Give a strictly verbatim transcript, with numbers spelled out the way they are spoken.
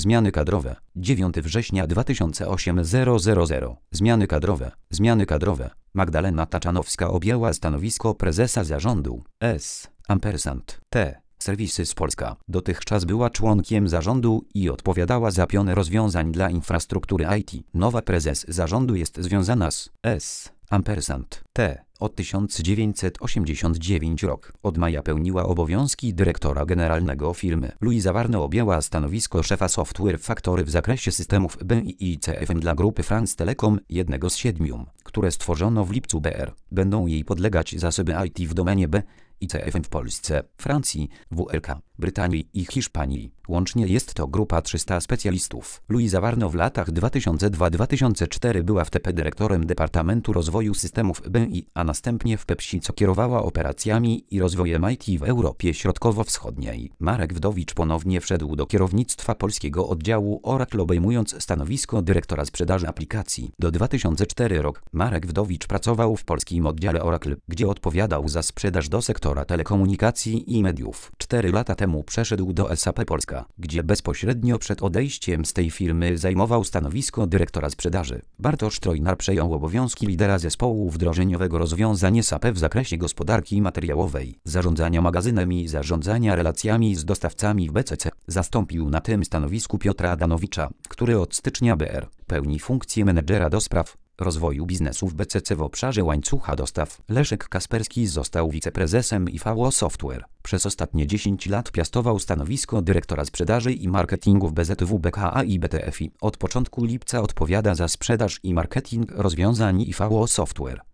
Zmiany kadrowe. dziewiątego września dwa tysiące osiemnastego. Zmiany kadrowe. Zmiany kadrowe. Magdalena Taczanowska objęła stanowisko prezesa zarządu S. Ampersand T. Services Polska. Dotychczas była członkiem zarządu i odpowiadała za pionę rozwiązań dla infrastruktury I T. Nowa prezes zarządu jest związana z S. Ampersand T. Od tysiąc dziewięćset osiemdziesiątego dziewiątego rok. Od maja pełniła obowiązki dyrektora generalnego firmy. Luiza Warno objęła stanowisko szefa Software Factory w zakresie systemów B I C F M dla grupy France Telecom, jednego z siedmiu, które stworzono w lipcu B R. Będą jej podlegać zasoby I T w domenie B I C F M w Polsce, Francji, W L K, Brytanii i Hiszpanii. Łącznie jest to grupa trzystu specjalistów. Luiza Warno w latach dwa tysiące drugiego do dwa tysiące czwartego była w T P dyrektorem Departamentu Rozwoju Systemów B I, a następnie w Pepsi, co kierowała operacjami i rozwojem I T w Europie Środkowo-Wschodniej. Marek Wdowicz ponownie wszedł do kierownictwa polskiego oddziału Oracle, obejmując stanowisko dyrektora sprzedaży aplikacji. Do dwa tysiące czwartego rok Marek Wdowicz pracował w polskim oddziale Oracle, gdzie odpowiadał za sprzedaż do sektora telekomunikacji i mediów. Cztery lata temu przeszedł do S A P Polska, gdzie bezpośrednio przed odejściem z tej firmy zajmował stanowisko dyrektora sprzedaży. Bartosz Trojnar przejął obowiązki lidera zespołu wdrożeniowego rozwiązań S A P w zakresie gospodarki materiałowej, zarządzania magazynem i zarządzania relacjami z dostawcami w B C C. Zastąpił na tym stanowisku Piotra Adanowicza, który od stycznia B R pełni funkcję menedżera do spraw rozwoju biznesu w B C C w obszarze łańcucha dostaw. Leszek Kasperski został wiceprezesem I V O Software. Przez ostatnie dziesięć lat piastował stanowisko dyrektora sprzedaży i marketingu w B Z W B K A i B T F I. Od początku lipca odpowiada za sprzedaż i marketing rozwiązań I V O Software.